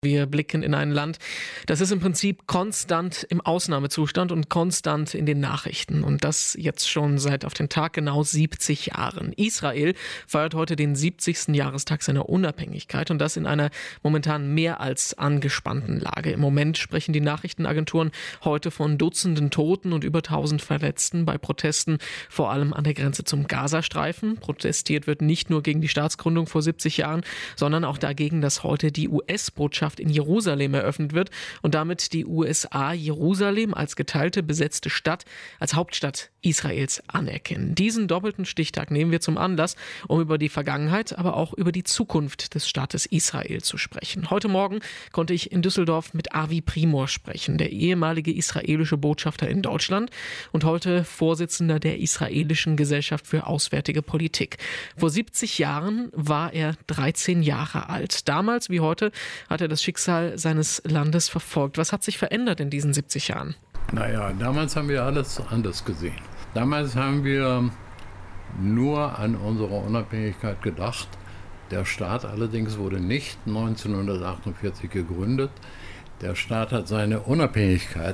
Wir blicken in ein Land, das ist im Prinzip konstant im Ausnahmezustand und konstant in den Nachrichten. Und das jetzt schon seit auf den Tag genau 70 Jahren. Israel feiert heute den 70. Jahrestag seiner Unabhängigkeit und das in einer momentan mehr als angespannten Lage. Im Moment sprechen die Nachrichtenagenturen heute von Dutzenden Toten und über 1000 Verletzten bei Protesten, vor allem an der Grenze zum Gazastreifen. Protestiert wird nicht nur gegen die Staatsgründung vor 70 Jahren, sondern auch dagegen, dass heute die US-Botschaft in Jerusalem eröffnet wird und damit die USA Jerusalem als geteilte, besetzte Stadt, als Hauptstadt Israels anerkennen. Diesen doppelten Stichtag nehmen wir zum Anlass, um über die Vergangenheit, aber auch über die Zukunft des Staates Israel zu sprechen. Heute Morgen konnte ich in Düsseldorf mit Avi Primor sprechen, der ehemalige israelische Botschafter in Deutschland und heute Vorsitzender der israelischen Gesellschaft für Auswärtige Politik. Vor 70 Jahren war er 13 Jahre alt. Damals wie heute hat er das Schicksal seines Landes verfolgt. Was hat sich verändert in diesen 70 Jahren? Naja, damals haben wir alles anders gesehen. Damals haben wir nur an unsere Unabhängigkeit gedacht. Der Staat allerdings wurde nicht 1948 gegründet. Der Staat hat seine Unabhängigkeit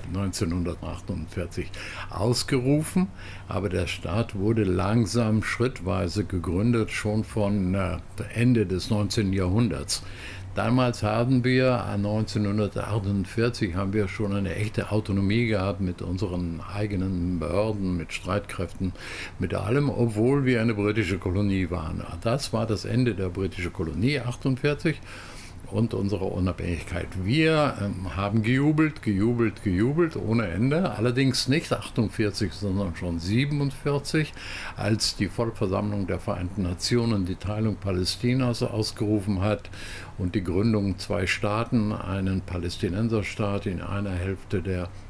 1948 ausgerufen, aber der Staat wurde langsam, schrittweise gegründet, schon von Ende des 19. Jahrhunderts. Damals haben wir, 1948, haben wir schon eine echte Autonomie gehabt mit unseren eigenen Behörden, mit Streitkräften, mit allem, obwohl wir eine britische Kolonie waren. Das war das Ende der britischen Kolonie, 1948. Und unsere Unabhängigkeit. Wir haben gejubelt ohne Ende, allerdings nicht 48, sondern schon 47, als die Vollversammlung der Vereinten Nationen die Teilung Palästinas ausgerufen hat und die Gründung 2 Staaten, einen Palästinenserstaat in einer Hälfte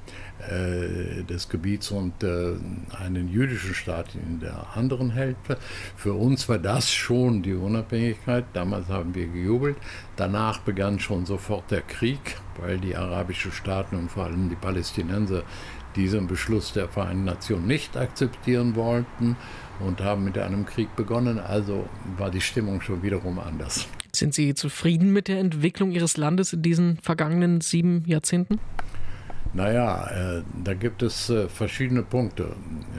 des Gebiets und einen jüdischen Staat in der anderen Hälfte. Für uns war das schon die Unabhängigkeit. Damals haben wir gejubelt. Danach begann schon sofort der Krieg, weil die arabischen Staaten und vor allem die Palästinenser diesen Beschluss der Vereinten Nationen nicht akzeptieren wollten und haben mit einem Krieg begonnen. Also war die Stimmung schon wiederum anders. Sind Sie zufrieden mit der Entwicklung Ihres Landes in diesen vergangenen 7 Jahrzehnten? Naja, da gibt es verschiedene Punkte.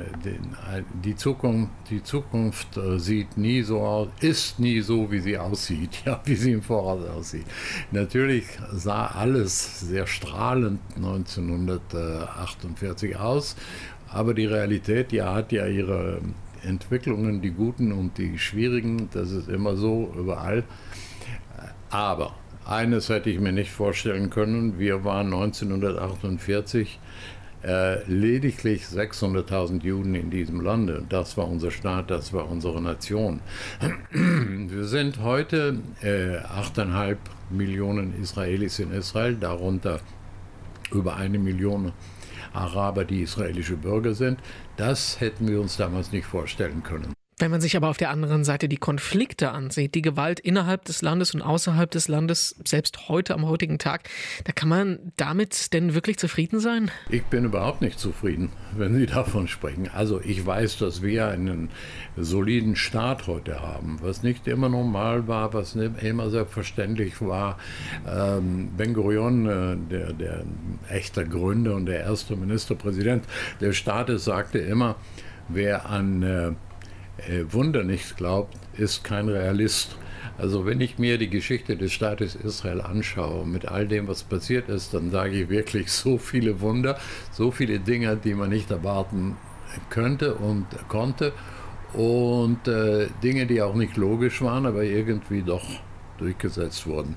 Die Zukunft sieht nie so aus, ist nie so, wie sie aussieht, ja, wie sie im Voraus aussieht. Natürlich sah alles sehr strahlend 1948 aus, aber die Realität, die hat ja ihre Entwicklungen, die guten und die schwierigen, das ist immer so überall. Aber eines hätte ich mir nicht vorstellen können, wir waren 1948 lediglich 600.000 Juden in diesem Lande. Das war unser Staat, das war unsere Nation. Wir sind heute 8,5 Millionen Israelis in Israel, darunter über 1 Million Araber, die israelische Bürger sind. Das hätten wir uns damals nicht vorstellen können. Wenn man sich aber auf der anderen Seite die Konflikte ansieht, die Gewalt innerhalb des Landes und außerhalb des Landes, selbst heute am heutigen Tag, da kann man damit denn wirklich zufrieden sein? Ich bin überhaupt nicht zufrieden, wenn Sie davon sprechen. Also ich weiß, dass wir einen soliden Staat heute haben, was nicht immer normal war, was nicht immer selbstverständlich war. Ben-Gurion, der echte Gründer und der erste Ministerpräsident des Staates, sagte immer, wer an Wunder nicht glaubt, ist kein Realist. Also wenn ich mir die Geschichte des Staates Israel anschaue, mit all dem, was passiert ist, dann sage ich wirklich so viele Wunder, so viele Dinge, die man nicht erwarten könnte und konnte und Dinge, die auch nicht logisch waren, aber irgendwie doch durchgesetzt wurden.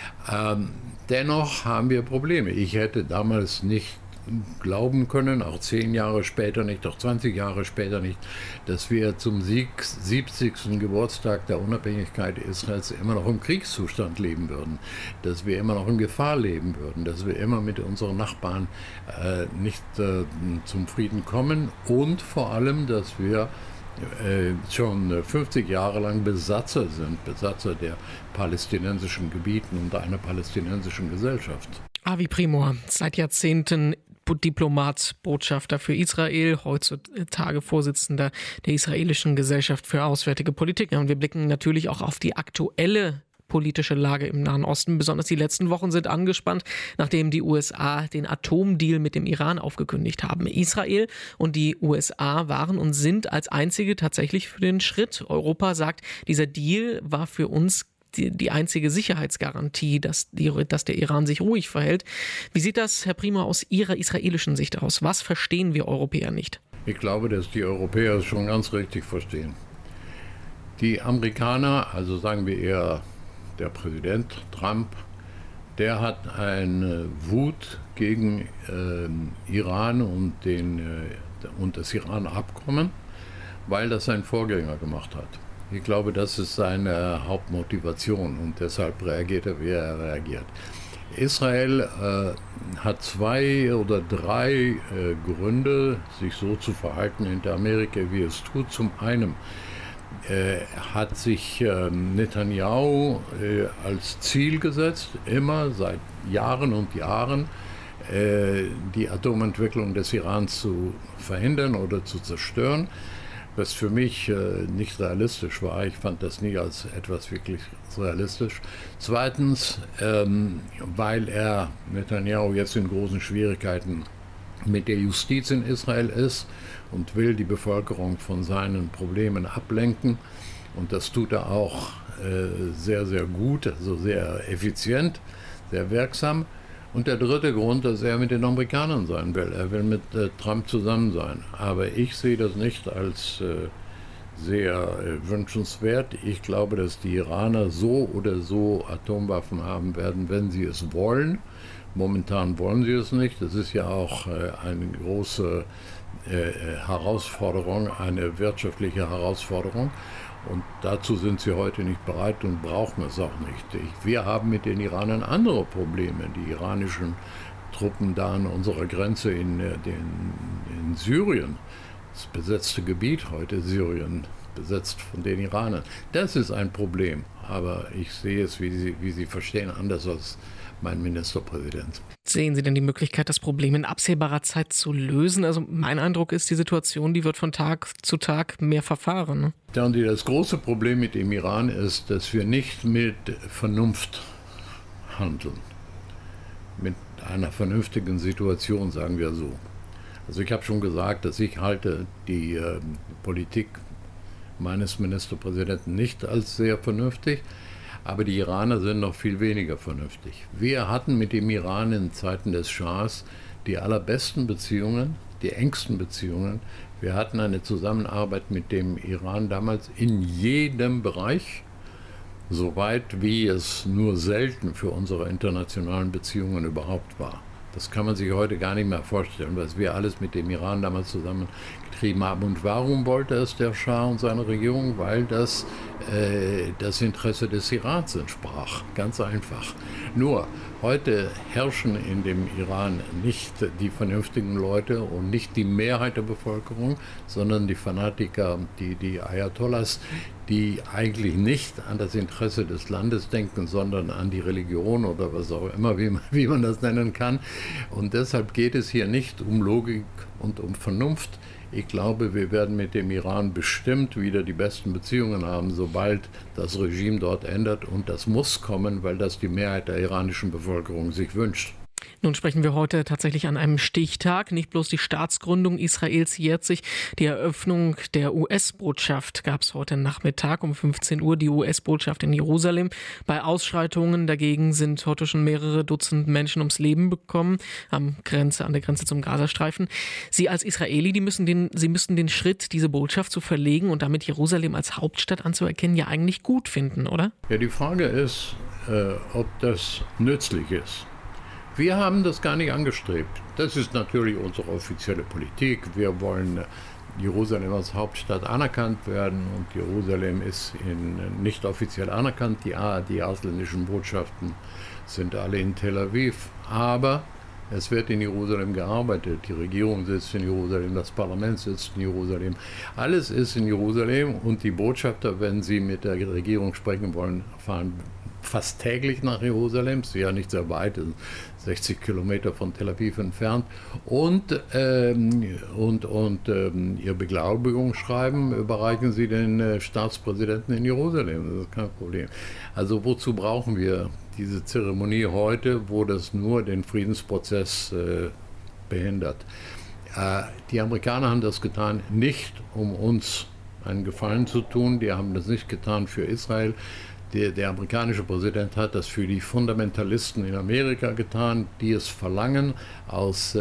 Dennoch haben wir Probleme. Ich hätte damals nicht glauben können, auch 10 Jahre später nicht, auch 20 Jahre später nicht, dass wir zum 70. Geburtstag der Unabhängigkeit Israels immer noch im Kriegszustand leben würden, dass wir immer noch in Gefahr leben würden, dass wir immer mit unseren Nachbarn nicht zum Frieden kommen und vor allem, dass wir schon 50 Jahre lang Besatzer sind, Besatzer der palästinensischen Gebieten und einer palästinensischen Gesellschaft. Avi Primor, seit Jahrzehnten Diplomat, Botschafter für Israel, heutzutage Vorsitzender der israelischen Gesellschaft für Auswärtige Politik. Ja, und wir blicken natürlich auch auf die aktuelle politische Lage im Nahen Osten. Besonders die letzten Wochen sind angespannt, nachdem die USA den Atomdeal mit dem Iran aufgekündigt haben. Israel und die USA waren und sind als einzige tatsächlich für den Schritt. Europa sagt, dieser Deal war für uns die einzige Sicherheitsgarantie, dass der Iran sich ruhig verhält. Wie sieht das, Herr Primo, aus Ihrer israelischen Sicht aus? Was verstehen wir Europäer nicht? Ich glaube, dass die Europäer es schon ganz richtig verstehen. Die Amerikaner, also sagen wir eher der Präsident Trump, der hat eine Wut gegen Iran und das Iran-Abkommen, weil das sein Vorgänger gemacht hat. Ich glaube, das ist seine Hauptmotivation und deshalb reagiert er, wie er reagiert. Israel hat 2 oder 3 Gründe, sich so zu verhalten in Amerika, wie es tut. Zum einen hat sich Netanyahu als Ziel gesetzt, immer seit Jahren und Jahren, die Atomentwicklung des Irans zu verhindern oder zu zerstören, was für mich nicht realistisch war. Ich fand das nie als etwas wirklich realistisch. Zweitens, weil Netanyahu jetzt in großen Schwierigkeiten mit der Justiz in Israel ist und will die Bevölkerung von seinen Problemen ablenken. Und das tut er auch sehr, sehr gut, also sehr effizient, sehr wirksam. Und der dritte Grund, dass er mit den Amerikanern sein will. Er will mit Trump zusammen sein. Aber ich sehe das nicht als sehr wünschenswert. Ich glaube, dass die Iraner so oder so Atomwaffen haben werden, wenn sie es wollen. Momentan wollen sie es nicht. Das ist ja auch eine große Herausforderung, eine wirtschaftliche Herausforderung. Und dazu sind sie heute nicht bereit und brauchen es auch nicht. Wir haben mit den Iranern andere Probleme. Die iranischen Truppen da an unserer Grenze in Syrien, das besetzte Gebiet heute Syrien, besetzt von den Iranern. Das ist ein Problem. Aber ich sehe es, wie Sie verstehen, anders als mein Ministerpräsident. Sehen Sie denn die Möglichkeit, das Problem in absehbarer Zeit zu lösen? Also mein Eindruck ist, die Situation, die wird von Tag zu Tag mehr verfahren. Ne? Ja, und das große Problem mit dem Iran ist, dass wir nicht mit Vernunft handeln. Mit einer vernünftigen Situation, sagen wir so. Also ich habe schon gesagt, dass ich halte die Politik meines Ministerpräsidenten nicht als sehr vernünftig. Aber die Iraner sind noch viel weniger vernünftig. Wir hatten mit dem Iran in Zeiten des Schahs die allerbesten Beziehungen, die engsten Beziehungen. Wir hatten eine Zusammenarbeit mit dem Iran damals in jedem Bereich, so weit wie es nur selten für unsere internationalen Beziehungen überhaupt war. Das kann man sich heute gar nicht mehr vorstellen, was wir alles mit dem Iran damals zusammengetrieben haben. Und warum wollte es der Schah und seine Regierung? Weil das Interesse des Irans entsprach. Ganz einfach. Nur, heute herrschen in dem Iran nicht die vernünftigen Leute und nicht die Mehrheit der Bevölkerung, sondern die Fanatiker, die Ayatollahs, die eigentlich nicht an das Interesse des Landes denken, sondern an die Religion oder was auch immer, wie man das nennen kann. Und deshalb geht es hier nicht um Logik und um Vernunft. Ich glaube, wir werden mit dem Iran bestimmt wieder die besten Beziehungen haben, sobald das Regime dort ändert. Und das muss kommen, weil das die Mehrheit der iranischen Bevölkerung sich wünscht. Nun sprechen wir heute tatsächlich an einem Stichtag. Nicht bloß die Staatsgründung Israels jährt sich. Die Eröffnung der US-Botschaft gab es heute Nachmittag um 15 Uhr, die US-Botschaft in Jerusalem. Bei Ausschreitungen dagegen sind heute schon mehrere Dutzend Menschen ums Leben gekommen, an der Grenze zum Gazastreifen. Sie als Israeli, Sie müssten den Schritt, diese Botschaft zu verlegen und damit Jerusalem als Hauptstadt anzuerkennen, ja eigentlich gut finden, oder? Ja, die Frage ist, ob das nützlich ist. Wir haben das gar nicht angestrebt. Das ist natürlich unsere offizielle Politik. Wir wollen Jerusalem als Hauptstadt anerkannt werden und Jerusalem ist nicht offiziell anerkannt. Die ausländischen Botschaften sind alle in Tel Aviv. Aber es wird in Jerusalem gearbeitet. Die Regierung sitzt in Jerusalem, das Parlament sitzt in Jerusalem. Alles ist in Jerusalem und die Botschafter, wenn sie mit der Regierung sprechen wollen, fahren fast täglich nach Jerusalem, ist ja nicht sehr weit, 60 Kilometer von Tel Aviv entfernt, und ihr Beglaubigungsschreiben überreichen sie den Staatspräsidenten in Jerusalem. Das ist kein Problem. Also wozu brauchen wir diese Zeremonie heute, wo das nur den Friedensprozess behindert? Die Amerikaner haben das getan, nicht um uns einen Gefallen zu tun, die haben das nicht getan für Israel. Der amerikanische Präsident hat das für die Fundamentalisten in Amerika getan, die es verlangen aus,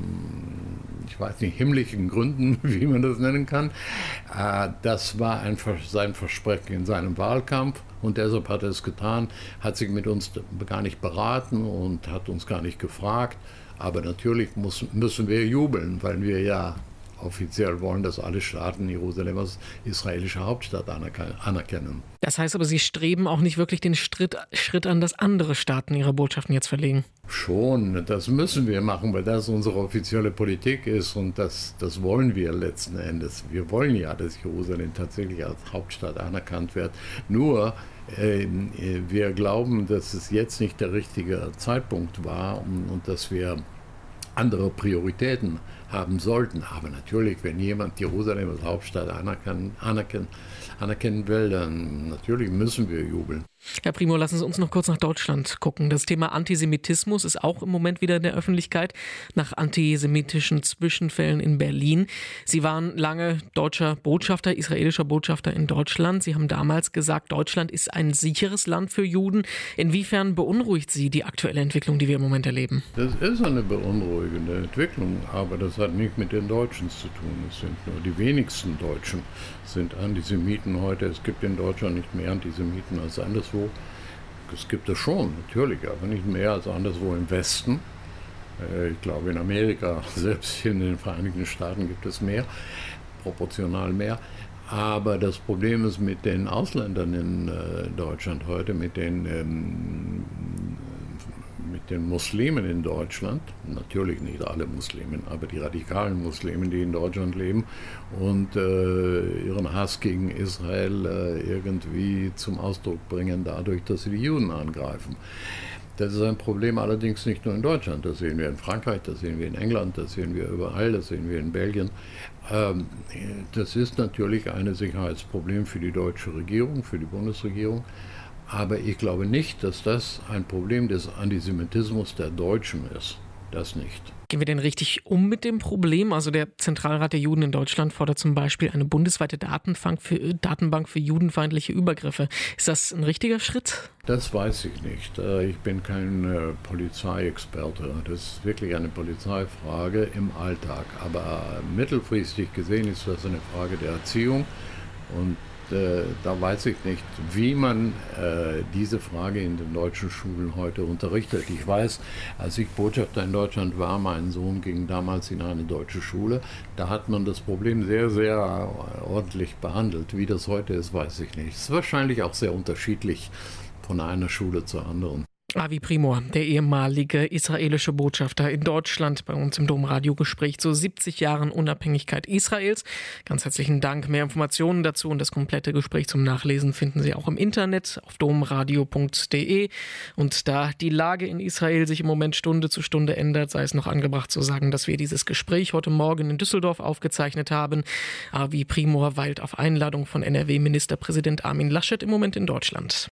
ich weiß nicht, himmlischen Gründen, wie man das nennen kann. Das war sein Versprechen in seinem Wahlkampf und deshalb hat er es getan, hat sich mit uns gar nicht beraten und hat uns gar nicht gefragt. Aber natürlich müssen wir jubeln, weil wir ja offiziell wollen, dass alle Staaten Jerusalem als israelische Hauptstadt anerkennen. Das heißt aber, Sie streben auch nicht wirklich den Schritt an, dass andere Staaten ihre Botschaften jetzt verlegen? Schon, das müssen wir machen, weil das unsere offizielle Politik ist und das wollen wir letzten Endes. Wir wollen ja, dass Jerusalem tatsächlich als Hauptstadt anerkannt wird. Nur wir glauben, dass es jetzt nicht der richtige Zeitpunkt war und dass wir andere Prioritäten haben sollten. Aber natürlich, wenn jemand Jerusalem als Hauptstadt anerkennen will, dann natürlich müssen wir jubeln. Herr Primo, lassen Sie uns noch kurz nach Deutschland gucken. Das Thema Antisemitismus ist auch im Moment wieder in der Öffentlichkeit, nach antisemitischen Zwischenfällen in Berlin. Sie waren lange deutscher Botschafter, israelischer Botschafter in Deutschland. Sie haben damals gesagt, Deutschland ist ein sicheres Land für Juden. Inwiefern beunruhigt Sie die aktuelle Entwicklung, die wir im Moment erleben? Das ist eine beunruhigende Entwicklung, aber das hat nicht mit den Deutschen zu tun. Es sind nur die wenigsten Deutschen sind Antisemiten heute. Es gibt in Deutschland nicht mehr Antisemiten als anderswo. Es gibt es schon, natürlich, aber nicht mehr als anderswo im Westen. Ich glaube, in Amerika, selbst in den Vereinigten Staaten, gibt es mehr, proportional mehr. Aber das Problem ist mit den Ausländern in Deutschland heute, mit den Muslimen in Deutschland, natürlich nicht alle Muslimen, aber die radikalen Muslimen, die in Deutschland leben und ihren Hass gegen Israel irgendwie zum Ausdruck bringen, dadurch, dass sie die Juden angreifen. Das ist ein Problem allerdings nicht nur in Deutschland, das sehen wir in Frankreich, das sehen wir in England, das sehen wir überall, das sehen wir in Belgien. Das ist natürlich ein Sicherheitsproblem für die deutsche Regierung, für die Bundesregierung. Aber ich glaube nicht, dass das ein Problem des Antisemitismus der Deutschen ist. Das nicht. Gehen wir denn richtig um mit dem Problem? Also der Zentralrat der Juden in Deutschland fordert zum Beispiel eine bundesweite Datenbank für judenfeindliche Übergriffe. Ist das ein richtiger Schritt? Das weiß ich nicht. Ich bin kein Polizeiexperte. Das ist wirklich eine Polizeifrage im Alltag. Aber mittelfristig gesehen ist das eine Frage der Erziehung. Und da weiß ich nicht, wie man diese Frage in den deutschen Schulen heute unterrichtet. Ich weiß, als ich Botschafter in Deutschland war, mein Sohn ging damals in eine deutsche Schule, da hat man das Problem sehr, sehr ordentlich behandelt. Wie das heute ist, weiß ich nicht. Es ist wahrscheinlich auch sehr unterschiedlich von einer Schule zur anderen. Avi Primor, der ehemalige israelische Botschafter in Deutschland, bei uns im Domradio-Gespräch zu 70 Jahren Unabhängigkeit Israels. Ganz herzlichen Dank. Mehr Informationen dazu und das komplette Gespräch zum Nachlesen finden Sie auch im Internet auf domradio.de. Und da die Lage in Israel sich im Moment Stunde zu Stunde ändert, sei es noch angebracht zu sagen, dass wir dieses Gespräch heute Morgen in Düsseldorf aufgezeichnet haben. Avi Primor weilt auf Einladung von NRW-Ministerpräsident Armin Laschet im Moment in Deutschland.